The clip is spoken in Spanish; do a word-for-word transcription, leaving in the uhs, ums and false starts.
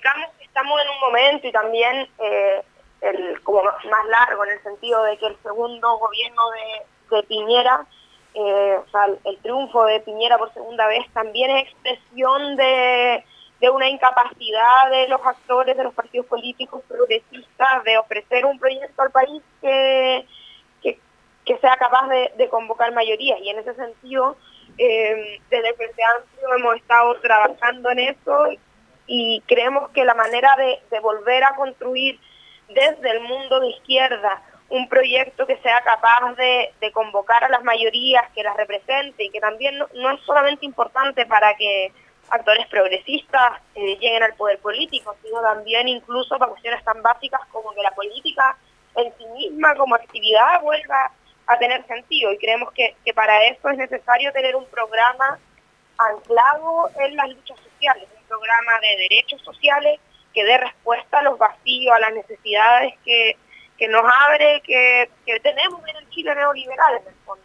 explicamos que estamos en un momento y también eh, el, como más largo, en el sentido de que el segundo gobierno de, de Piñera, eh, o sea, el, el triunfo de Piñera por segunda vez también es expresión de, de una incapacidad de los actores de los partidos políticos progresistas de ofrecer un proyecto al país que, que, que sea capaz de, de convocar mayorías, y en ese sentido eh, desde el Frente Amplio hemos estado trabajando en eso y creemos que la manera de, de volver a construir desde el mundo de izquierda un proyecto que sea capaz de, de convocar a las mayorías, que las represente, y que también no, no es solamente importante para que actores progresistas eh, lleguen al poder político, sino también incluso para cuestiones tan básicas como que la política en sí misma como actividad vuelva a tener sentido, y creemos que, que para eso es necesario tener un programa anclado en las luchas sociales, un programa de derechos sociales que dé respuesta a los vacíos, a las necesidades que, que nos abre, que, que tenemos en el Chile neoliberal en el fondo.